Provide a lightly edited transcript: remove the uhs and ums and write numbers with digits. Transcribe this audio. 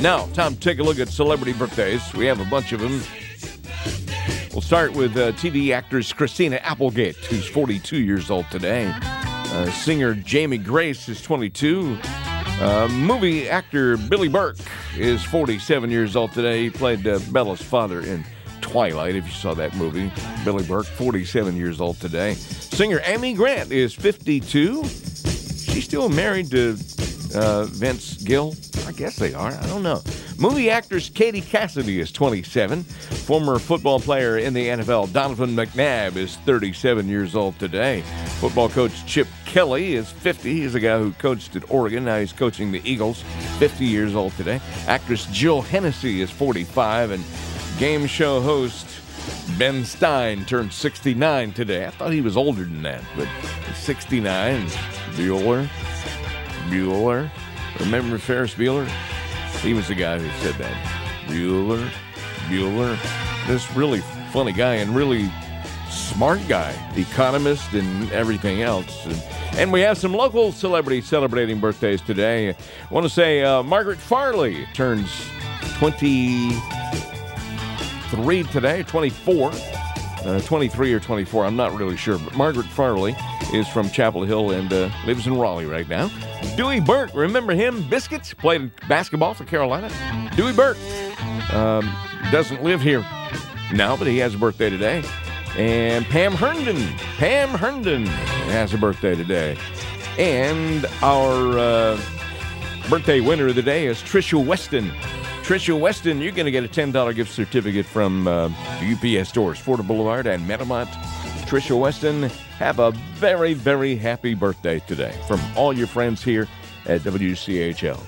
Now, time to take a look at celebrity birthdays. We have a bunch of them. We'll start with TV actress Christina Applegate, who's 42 years old today. Singer Jamie Grace is 22. Movie actor Billy Burke is 47 years old today. He played Bella's father in Twilight, if you saw that movie. Billy Burke, 47 years old today. Singer Amy Grant is 52. She's still married to Vince Gill. I guess they are. I don't know. Movie actress Katie Cassidy is 27. Former football player in the NFL Donovan McNabb is 37 years old today. Football coach Chip Kelly is 50. He's a guy who coached at Oregon. Now he's coaching the Eagles. 50 years old today. Actress Jill Hennessy is 45. And game show host Ben Stein turned 69 today. I thought he was older than that, but he's 69. Bueller. Remember Ferris Bueller? He was the guy who said that. Bueller. This really funny guy and really smart guy. Economist and everything else. And we have some local celebrities celebrating birthdays today. I want to say Margaret Farley turns 23 today, 24. 23 or 24, I'm not really sure. But Margaret Farley is from Chapel Hill and lives in Raleigh right now. Dewey Burke, remember him? Biscuits, played basketball for Carolina. Dewey Burke doesn't live here now, but he has a birthday today. And Pam Herndon has a birthday today. And our birthday winner of the day is Trisha Weston. Trisha Weston, you're going to get a $10 gift certificate from the UPS stores, Florida Boulevard and Metamont. Trisha Weston, have a very, very happy birthday today from all your friends here at WCHL.